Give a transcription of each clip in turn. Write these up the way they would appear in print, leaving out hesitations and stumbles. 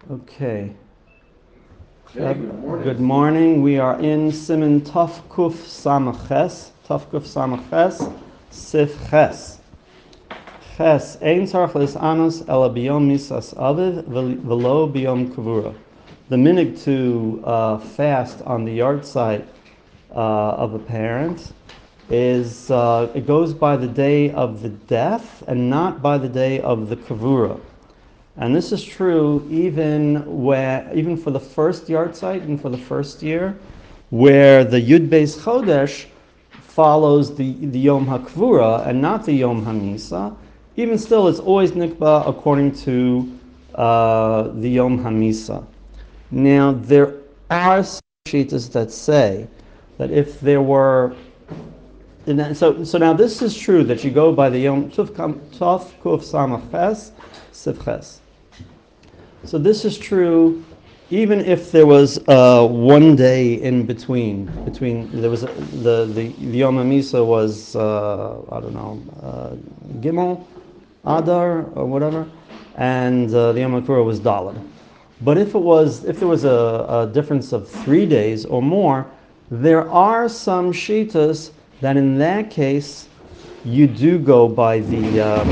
Okay. Hey, good morning. Good morning. We are in Siman Taf Kuf Samach Ches, Sif Ches. Ches, Ein Tzarech Lis'anos Ela Biyom Misas Aviv Velo Biyom Kavura. The minig to fast on the yard site of a parent is it goes by the day of the death and not by the day of the kavura. And this is true even for the first yard site and for the first year, where the Yud Beis Chodesh follows the Yom HaKvura and not the Yom HaMisa. Even still, it's always nikba according to the Yom HaMisa. Now, there are some shittas that say that if there were so now this is true that you go by the Yom Tov Kuf Samach Ches Sif Ches. So this is true even if there was one day in between there was the Yom HaMisa was I don't know Gimel Adar or whatever, and the Yom HaKura was Daled. But if there was a difference of 3 days or more, there are some shitas that in that case you do go by the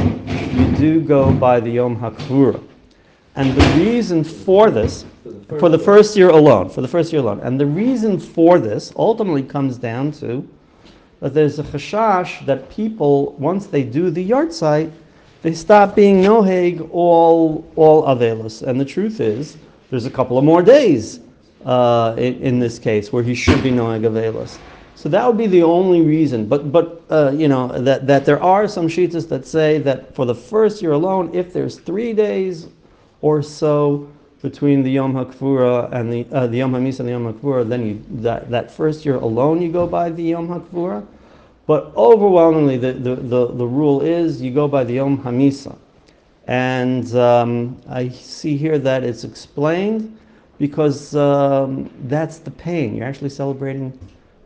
Yom HaKvura. And the reason for this, for the first year alone, and the reason for this ultimately comes down to that there's a chashash that people, once they do the yard site, they stop being noheg all avelos. And the truth is, there's a couple of more days in this case where he should be noheg avelos. So that would be the only reason. But that there are some shittas that say that for the first year alone, if there's 3 days or so between the Yom HaKvura and the Yom HaMisa and the Yom HaKvura, then that first year alone you go by the Yom HaKvura. But overwhelmingly, the rule is you go by the Yom HaMisa. And I see here that it's explained because that's the pain. You're actually celebrating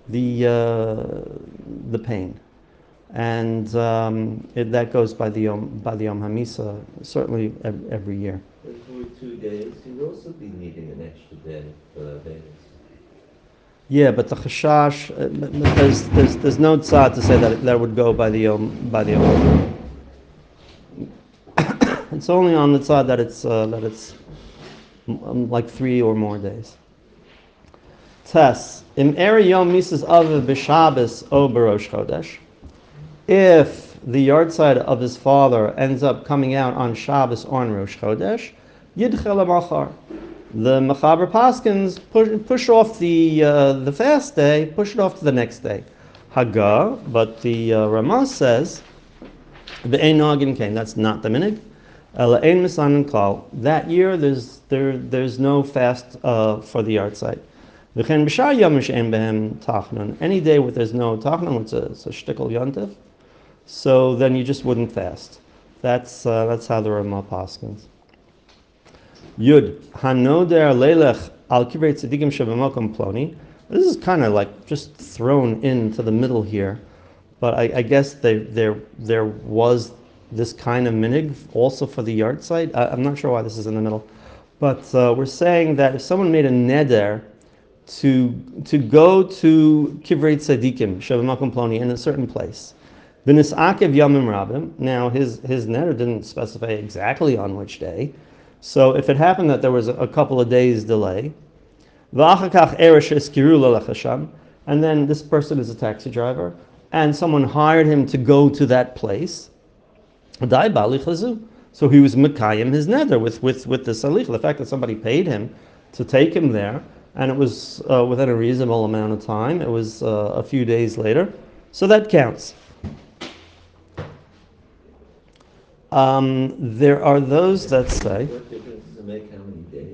the pain. And that goes by the Yom HaMisa, certainly every year. And for 2 days, you'd also be needing an extra day for Avelis. Yeah, but the chashash, there's no tzad to say that would go by the Yom. It's only on the tzad that it's like 3 or more days. Tes im eri Yom Misas Aviv b'Shabbos o b'Rosh Chodesh. If the yard side of his father ends up coming out on Shabbos or on Rosh Chodesh, Yidchel Machar. The Mechaber Paskins push off the fast day, push it off to the next day. Haga, but the Ramah says, Ve'ein Nagin Kain, that's not the minig. Ein Misanin Klal. That year there's no fast for the yard site. V'chein B'shar Yom She'en Behem Tachnun. Any day where there's no Tachnun, it's a shtickle yontif. So then you just wouldn't fast. That's how the Ramah paskins. Yud hanoder leilech al kivrei tzadikim shebemokom ploni. This is kind of like just thrown into the middle here, but I guess there was this kind of minig also for the yard site. I'm not sure why this is in the middle, but we're saying that if someone made a neder to go to kivrei tzadikim shebemokom ploni in a certain place. V'nisakev yamim rabim. Now his neder didn't specify exactly on which day, so if it happened that there was a couple of days delay, v'achakach eresh eskiru lelechasham, and then this person is a taxi driver, and someone hired him to go to that place, dai bali chazu. So he was mekayim his neder with the salich, the fact that somebody paid him to take him there, and it was within a reasonable amount of time. It was a few days later, so that counts. There are those that say. What difference does it make how many days?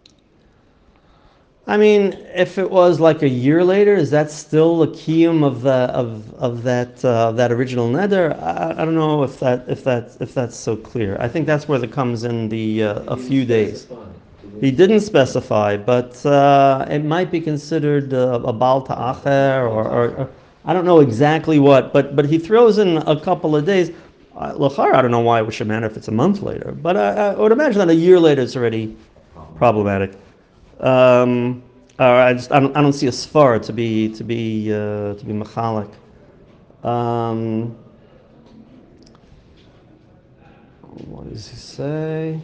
I mean, if it was like a year later, is that still the kiyum of that original neder? I don't know if that's so clear. I think that's where it comes in the a few days. He didn't specify, but it might be considered a bal ta'acher or I don't know exactly what, but he throws in a couple of days. I don't know why it should matter if it's a month later, but I would imagine that a year later it's already problematic. Or I don't see a svar to be mechalik. What does he say?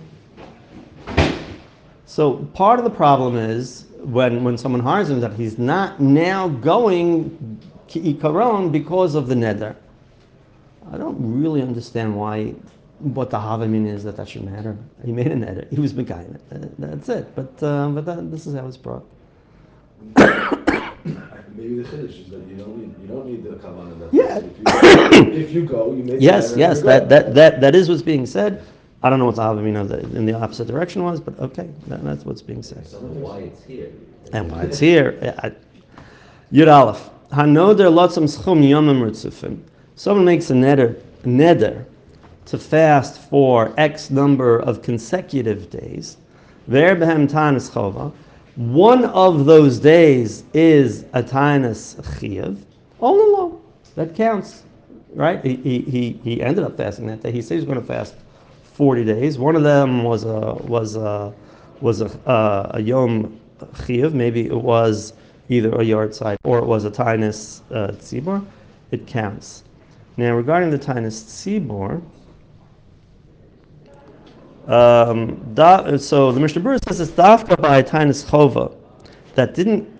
So part of the problem is when someone hires him that he's not now going ki'ikaron because of the neder. I don't really understand what the havamin is that should matter. He made a neder. He was mekayim it. That's it. But this is how it's brought. Maybe the chiddush is that you don't need the kavanah. Yeah. If you go, you make Yes, the yes. That is what's being said. I don't know what the havamin in the opposite direction was, but okay, that's what's being said. So why it's here. And why it's here. Yud Aleph. Hanoder lotzam schum yomim ritzufim. Someone makes a neder to fast for X number of consecutive days. Ver behem tanis chova. One of those days is a tanis chiyav. All along, that counts, right? He ended up fasting that day. He said he's going to fast 40 days. One of them was a yom chiyav. Maybe it was either a yard side or it was a tanis tzibor. It counts. Now, regarding the tanis tzibor, so the Mishnah Berurah says it's dafka by tanis chova that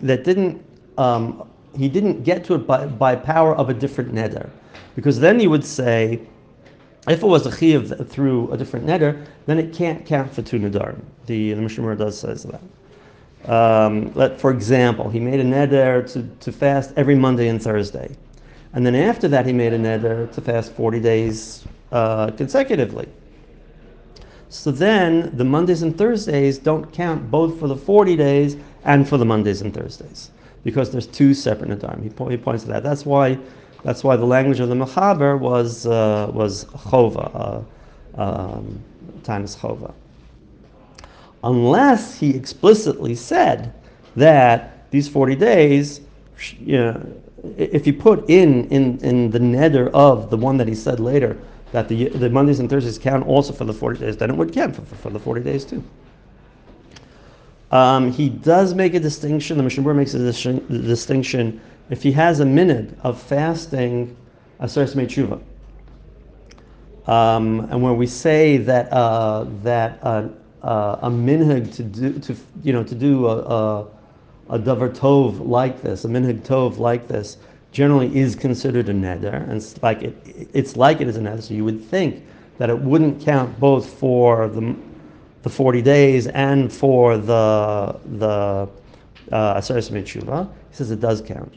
he didn't get to it by power of a different neder, because then you would say if it was a chiyuv through a different neder, then it can't count for two nedarim. The Mishnah Berurah does says that. For example, he made a neder to fast every Monday and Thursday. And then after that, he made a neder to fast 40 days consecutively. So then the Mondays and Thursdays don't count both for the 40 days and for the Mondays and Thursdays, because there's two separate nedarim. He points to that. That's why the language of the mechaber was chova, times chova. Unless he explicitly said that these 40 days, if you put in the neder of the one that he said later, that the Mondays and Thursdays count also for the 40 days, then it would count for the 40 days too. He does make a distinction, the Mishnah Berurah makes a distinction, if he has a minhag of fasting Aseres Yemei Tshuva. And when we say that a minhag to do a davar tov like this, a minhag tov like this, generally is considered a neder, and it's like it is a neder. So you would think that it wouldn't count both for the 40 days and for the Aseres Yemei Tshuva. He says it does count.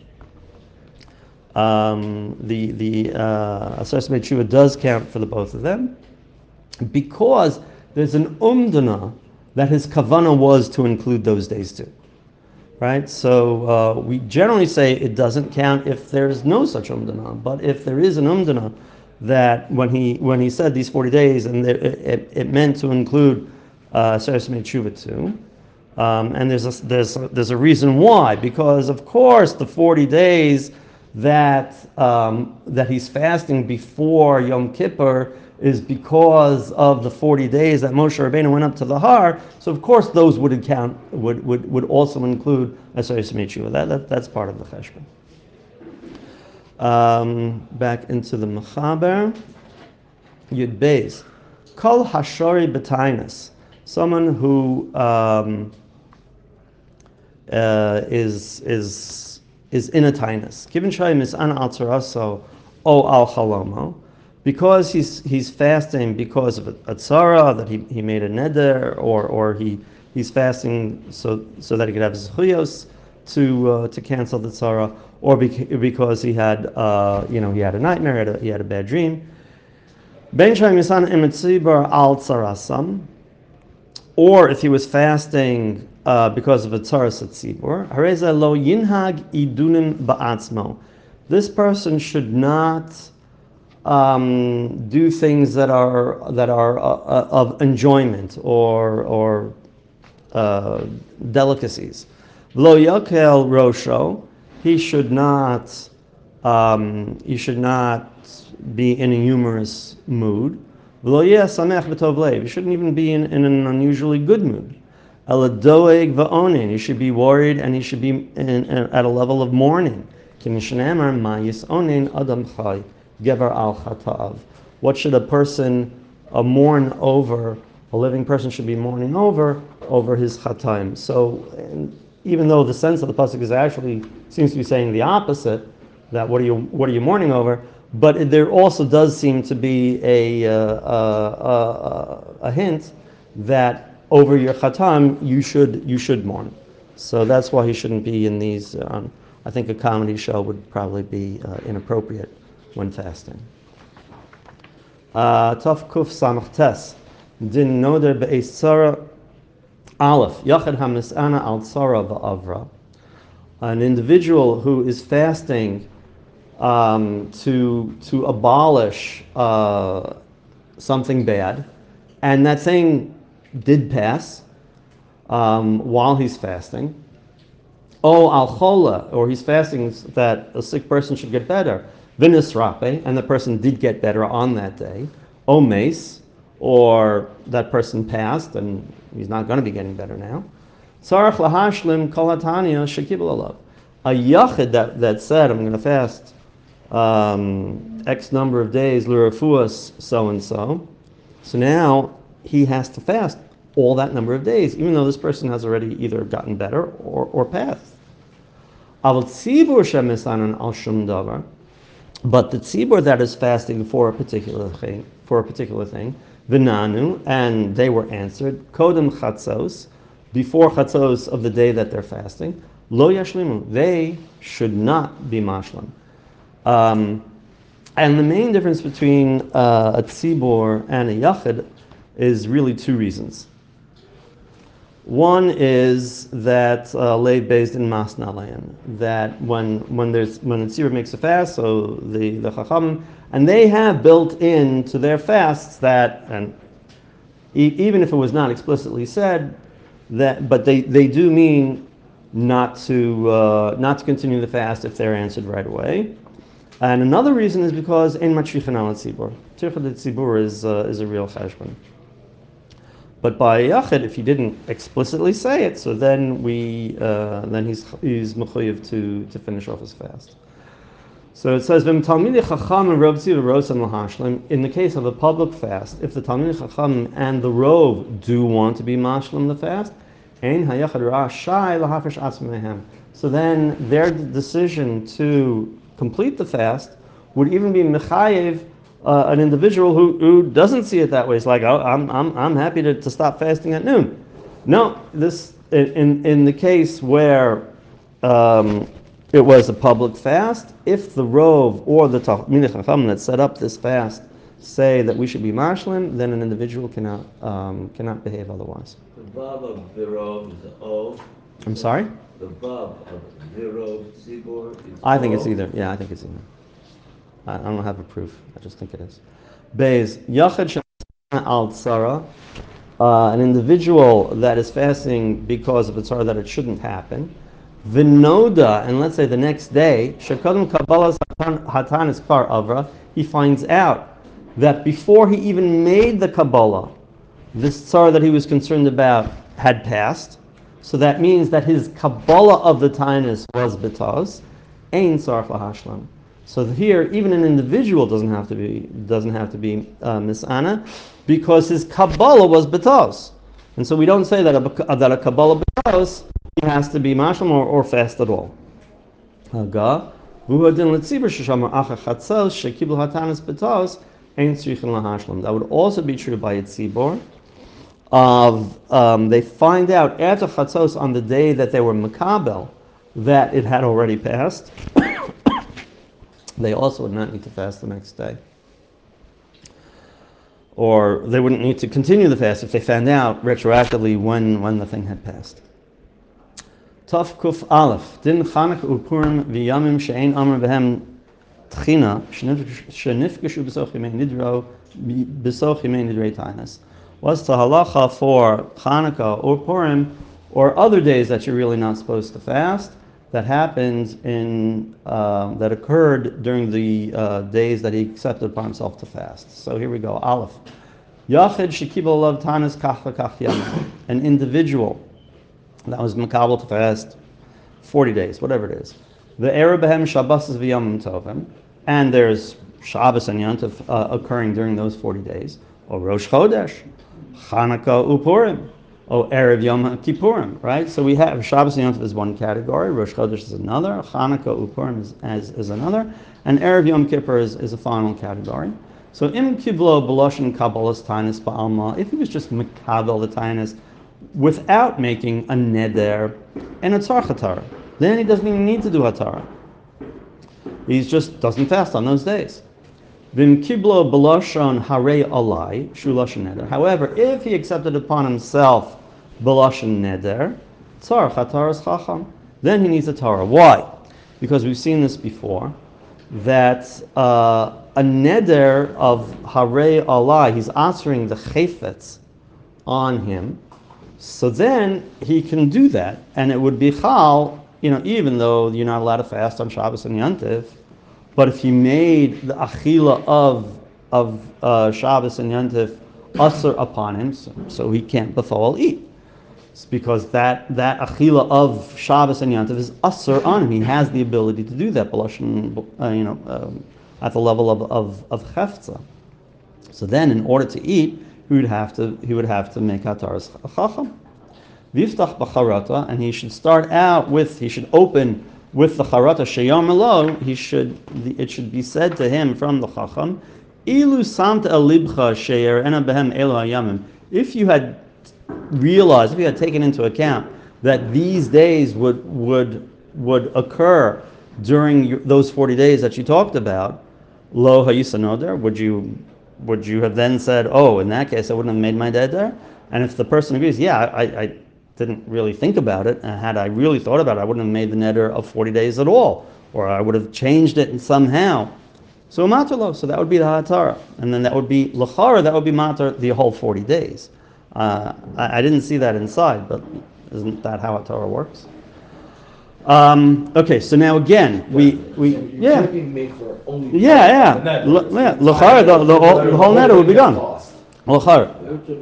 The Aseres Yemei Tshuva does count for the both of them, because there's an umdana that his kavanah was to include those days too. Right? So we generally say it doesn't count if there's no such umdana. But if there is an umdana that when he said these 40 days, and it meant to include Aseres Yemei Tshuva too, and there's a reason why, because of course the 40 days that he's fasting before Yom Kippur is because of the 40 days that Moshe Rabbeinu went up to the Har. So of course those would also include Aseres Yemei Tshuva. That's part of the cheshbon. Back into the mechaber. Yud Beis. Kol hashori b'tainas. Someone who is in a tainus. Given shayim is an al tzaraso o al chalomo. Because he's fasting because of a tzara, that he made a neder, or he's fasting so that he could have his zechuyos to cancel the tzara, or because he had he had a nightmare, he had a bad dream. Ben shayim yisan emetzibar al tzarasam, or if he was fasting because of a tzaras tzibur, hareza lo yinhag idunim ba'atzmo. This person should not do things that are of enjoyment or delicacies. Lo yakel rosho. He should not be in a humorous mood. Lo yeh samech b'tov lev. He shouldn't even be in an unusually good mood. Eladoeg va'onin. He should be worried and he should be at a level of mourning. Kimishnamar ma'yis onin adam chai gever al chata'av. What should a person mourn over? A living person should be mourning over his chataim. So, even though the sense of the pasuk is actually seems to be saying the opposite, that what are you mourning over? But there also does seem to be a hint that over your chatam you should mourn. So that's why he shouldn't be in these. I think a comedy show would probably be inappropriate when fasting. Taf kuf samach tes din noder be'es tzara aleph yachad hamisana al tzara va'avra. An individual who is fasting to abolish something bad, and that thing did pass while he's fasting. Al chola, or he's fasting that a sick person should get better. Vinis rape, and the person did get better on that day. Mace, or that person passed and he's not going to be getting better now. Tzarech lahashlim kol hatanya shekibel alav. A yachid that said, I'm going to fast X number of days, l'refuas so and so. So now he has to fast all that number of days, even though this person has already either gotten better or passed. Aval tzibur shemisanan al shum davar. But the tzibur that is fasting for a particular thing, v'nanu, and they were answered, kodem chatzos, before chatzos of the day that they're fasting, lo yashlimu, they should not be mashlam. And the main difference between a tzibur and a yachid is really two reasons. One is that laid based in masnalayan, that when a tzibur makes a fast, so the chacham, and they have built into their fasts that, and even if it was not explicitly said, that, but they do mean not to continue the fast if they're answered right away. And another reason is because ein matrichan al tzibur. Tirchad tzibur is a real cheshbon. But by yachid, if he didn't explicitly say it, so then he's mechuyev to finish off his fast. So it says, in the case of a public fast, if the Talmidei Chacham and the Rov do want to be mashlim the fast, so then their decision to complete the fast would even be mechayev an individual who doesn't see it that way. It's like, oh, I'm happy to stop fasting at noon. No, this in the case where it was a public fast, if the Rov or the Talmidei Chacham that set up this fast say that we should be mashlim, then an individual cannot behave otherwise. The vav of Virov is O. I'm sorry? The vav of Virov Tzibur is I think O. it's either. Yeah, I think it's either. I don't have a proof. I just think it is. Beis Yachid Shemana al Tzara, an individual that is fasting because of a tzara that it shouldn't happen. Vinoda, and let's say the next day, Shekadam Kabbalah Hatanis Kar Avra, he finds out that before he even made the Kabbalah, this tzara that he was concerned about had passed. So that means that his Kabbalah of the Tainus was betaz, ein tzarech lahashlam. So here, even an individual doesn't have to be misana, because his Kabbalah was betaz, and so we don't say that a Kabbalah betaz he has to be mashlam or fast at all. That would also be true by a tzibor. They find out after chatzos on the day that they were makabel that it had already passed. They also would not need to fast the next day. Or they wouldn't need to continue the fast if they found out retroactively when the thing had passed. Taf Kuf Aleph. Din Chanukah Upurim v'yamim she'ein amar v'hem tchina shenifgeshu b'soch yimei nidrei tainas. What's the halacha for Chanukah or Purim or other days that you're really not supposed to fast? That happened that occurred during the days that he accepted upon himself to fast. So here we go. Aleph. Yachid shekibel alav tanis kach v'kach yamim. An individual that was makabel to fast 40 days, whatever it is. The Erev Behem Shabbos v'Yomim Tovim, and there's Shabbos and Yontif occurring during those 40 days. Or Rosh Chodesh, Chanukah Upurim, or Erev Yom Kippurim, right? So we have Shabbos and Yontif is one category, Rosh Chodesh is another, Chanukah Upurim is another, and Erev Yom Kippur is a final category. So Im Kiblo B'Loshen Kabbalas Tainis Ba'alma, if he was just Makabel the Tainis without making a Neder and a Tzar Hatara, then he doesn't even need to do Hatara. He just doesn't fast on those days. Vim Kiblo B'Loshen Harei Alai Shuloshen Neder. However, if he accepted upon himself B'Loshen Neder, Tzar Hataras Chacham, then he needs a Torah. Why? Because we've seen this before, that a Neder of Harei Alai, he's answering the Chayfetz on him, so then he can do that, and it would be Chal, even though you're not allowed to fast on Shabbos and Yontif, but if you made the achila of Shabbos and Yontif usher upon him, so he can't befall eat. It's because that achila of Shabbos and Yontif is usher on him. He has the ability to do that, at the level of chefza. So then, in order to eat, he would have to make hataras chacham. Viftach b'charata, and he should open with the charata sheyom elo. It should be said to him from the chacham, ilu samta el libcha sheyer ena behem elo hayamim. If you had realized, if you had taken into account that these days would occur during those 40 days that you talked about, lo hayisanoder, would you have then said, oh, in that case I wouldn't have made my neder? And if the person agrees, yeah, I didn't really think about it, and had I really thought about it, I wouldn't have made the neder of 40 days at all, or I would have changed it somehow. So matar, so that would be the hatara, and then that would be lachara, that would be matar the whole 40 days. I didn't see that inside, but isn't that how hatara works? Okay, so now again, You're taking me for only lachara, the whole neder would be done. Lachara.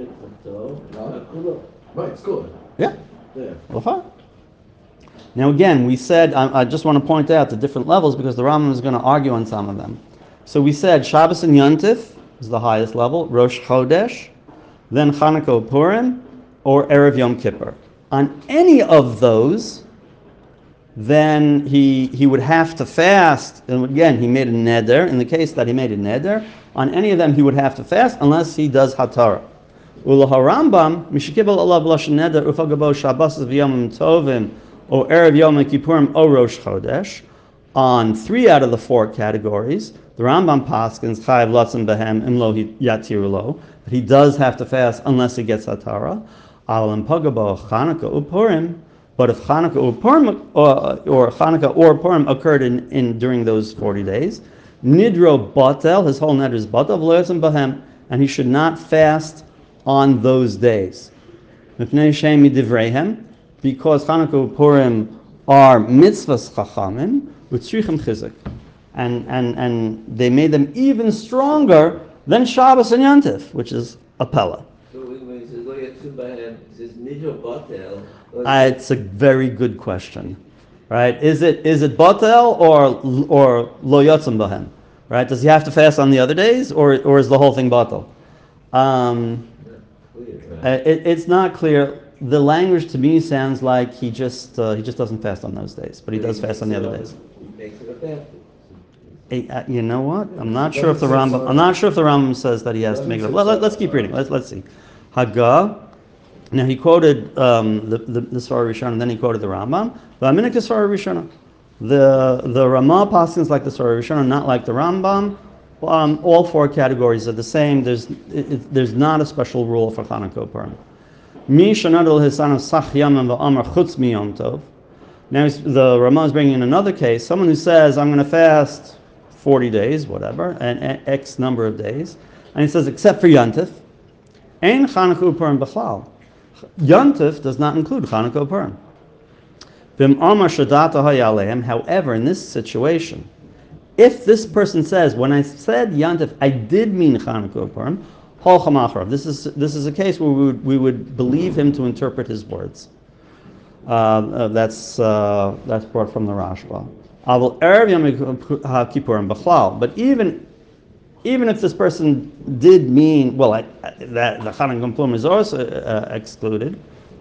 Right, it's good. Yeah. Yeah. Now again, we said, I just want to point out the different levels because the Rambam is going to argue on some of them. So we said Shabbos and Yontif is the highest level, Rosh Chodesh, then Chanukah Purim, or Erev Yom Kippur. On any of those, then he would have to fast, and again, he made a neder. In the case that he made a neder, on any of them he would have to fast unless he does Hatara. Ula Harambam, Mishikibel Allah B'Loshen Neder, Ufagabo Shabbos V'Yomim Tovim, or Erev Yom Kippurim, or Rosh Chodesh. On 3 out of the 4 categories, the Rambam paskins Chayav Latzim Behem Imlo Yatirulo, but he does have to fast unless he gets Hatara. Alam Pagabo Chanukah Upurim, but if Chanukah Upurim or Chanukah or Purim occurred in during those 40 days, Nidro Batel, his whole neder is Batel V'Lo Behem, and he should not fast on those days. Because Chanukah Purim are mitzvahs chachamim with tzrichim chizik, and they made them even stronger than Shabbos and Yontif, which is a pella. So when he says lo yatzum b'hem, he says nidro batel. It's a very good question, right? Is it batel or lo yatzum b'hem, right? Does he have to fast on the other days, or is the whole thing batel? It's not clear. The language to me sounds like he just doesn't fast on those days, but he does fast on the other days. He makes it a fast. You know what? I'm not sure if the Rambam says that he has to make it up. Let's keep reading. Let's see. Haggah. Now he quoted the Sfara Rishona, and then he quoted the Rambam. V'aminik Sfara Rishona. The Ramah paskins like the Sfara Rishona, not like the Rambam. All 4 categories are the same. There's not a special rule for Chanukah Purim. Mi shanadol hisanav sach yamim v'amar chutz mi yom tov. Now the Ramah is bringing in another case. Someone who says, I'm going to fast 40 days, whatever, and X number of days. And he says, except for Yontif. Ein Chanukah Purim b'chlal. Yontif does not include Chanukah Purim. V'im amar shadata hayaleim. However, in this situation, if this person says, when I said Yontif, I did mean Chanukah Purim, Hol Chamachrav. This is a case where we would believe him to interpret his words. That's brought from the Rashba. Avol Erev Yom Kippurim B'chlal. But even if this person did mean, well, that the Chanukah Purim is also excluded,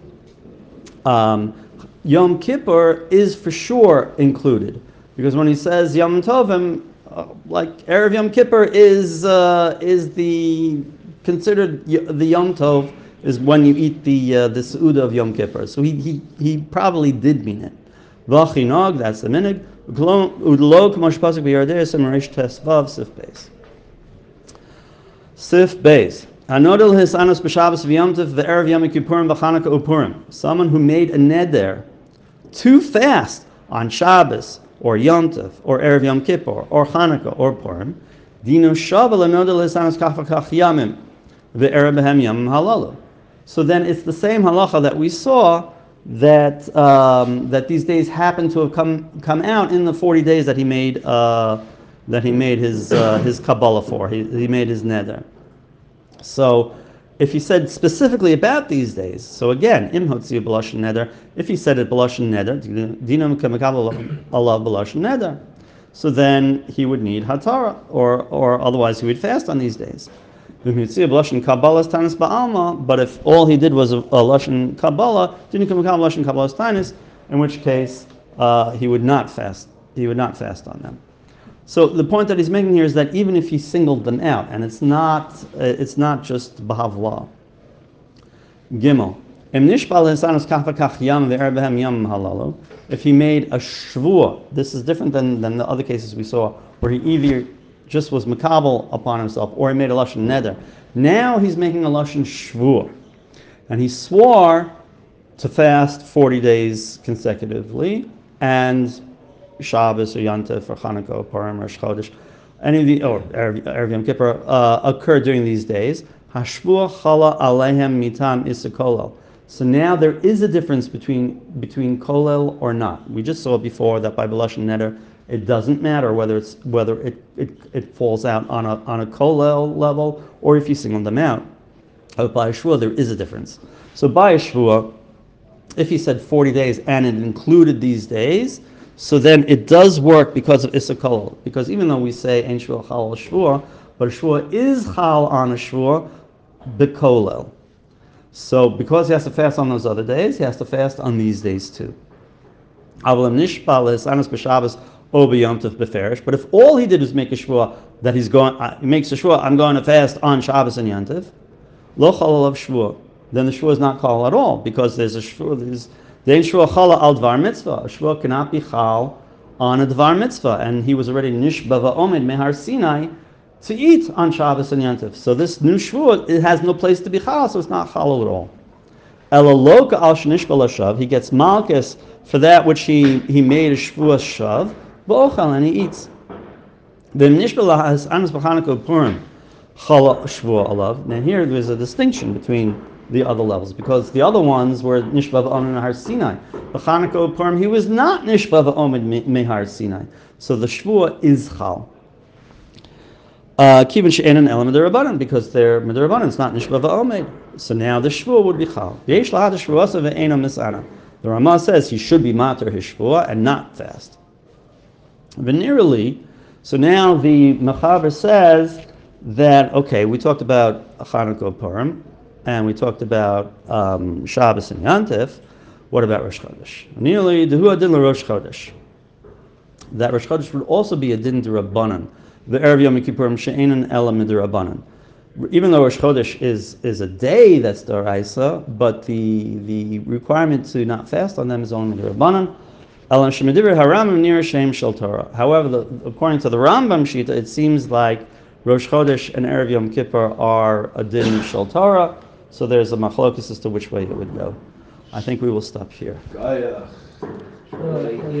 Yom Kippur is for sure included, because when he says Yom Tovim, like Erev Yom Kippur is the considered the Yom Tov is when you eat the Seudah of Yom Kippur. So he probably did mean it. V'chinog, that's the minig. Udlo k'mosh pasuk b'yardei semarish tesvav sif beis. Sif beis. Hanodel hisanos b'Shabbos v'Yom Tov v'Erev Yom Kippurim v'Chanukah uPurim. Someone who made a neder to fast on Shabbos or Yom Tov or Erev Yom Kippur or Chanukah or Purim, dino shava l'nodel hisanos kach v'kach yamim v'Erev b'hem yamim halalu. So then it's the same halacha that we saw that that these days happen to have come out in the 40 days that he made his Kabbalah for. He made his neder. So if he said specifically about these days, so again, im hotziu b'lashon neder, if he said it b'lashon neder, dinam k'mekabel alav b'lashon neder, so then he would need hatara, or otherwise he would fast on these days. But if all he did was a lashon Kabbalah, didn't come lashon Kabbalah's tanis, in which case he would not fast. He would not fast on them. So the point that he's making here is that even if he singled them out, and it's not just b'havla. Gimel. If he made a shvua, this is different than the other cases we saw, where he either just was makabel upon himself, or he made a lashon neder. Now he's making a lashon shvua, and he swore to fast 40 days consecutively, and Shabbos or Yom Tov or Chanukah or Purim or Rosh Chodesh, any of the or Erev Yom Kippur occurred during these days. Hashvua chala alehem mitam isakolel. So now there is a difference between kolel or not. We just saw before that by b'lashon neder, it doesn't matter whether it falls out on a kolel level or if you single them out. But by a shvua there is a difference. So by a shvua, if he said 40 days and it included these days, so then it does work because of issa kolel. Because even though we say ein shvua chal shvua, but a shvua is chal on a shvua b'kolel. So because he has to fast on those other days, he has to fast on these days too. But if all he did was make a shvua that he makes a shvua, I'm going to fast on Shabbos and Yom Tov, lo chalal of shvua, then the shvua is not chal at all, because there's a shvua. The ein shvua chala al dvar mitzvah. A shvua cannot be chal on a dvar mitzvah, and he was already nishba va'omed mehar Sinai to eat on Shabbos and Yom Tov. So this new shvua, it has no place to be chal, so it's not chal at all. Elaloka al shenishba l'shav, he gets malchus for that which he made a shvua shav, v'ochal, and he eats. V'nishba lahas anas b'chanukah purim chala shvua alav. Now here there's a distinction between the other levels, because the other ones were nishba v'omed mehar Sinai. B'chanukah purim he was not nishba v'omed mehar Sinai. So the shvua is chal. Kivin she'enan elam midirabanan, because they're midirabanan, it's not nishba va'omed. So now the shvua would be chal. V'yesh lahad shvuasa ve'eno misana. The Ramah says he should be mater his shvua and not fast. Venerally, so now the Mechaber says that, okay, we talked about Chanukah Purim, and we talked about Shabbos and Yom Tov. What about Rosh Chodesh? Nearly dehu adin Rosh Chodesh. That Rosh Chodesh would also be a din d'Rabbanan. The Erev Yom Kippurim she'enan ela mid'Rabbanan. Even though Rosh Chodesh is a day that's d'Oraisa, but the requirement to not fast on them is only mid'Rabbanan. Elam shemidivir haRambam nir shem shel Torah. However, according to the Rambam Shita, it seems like Rosh Chodesh and Erev Yom Kippur are a din shel Torah, so there's a machlokes as to which way it would go. I think we will stop here.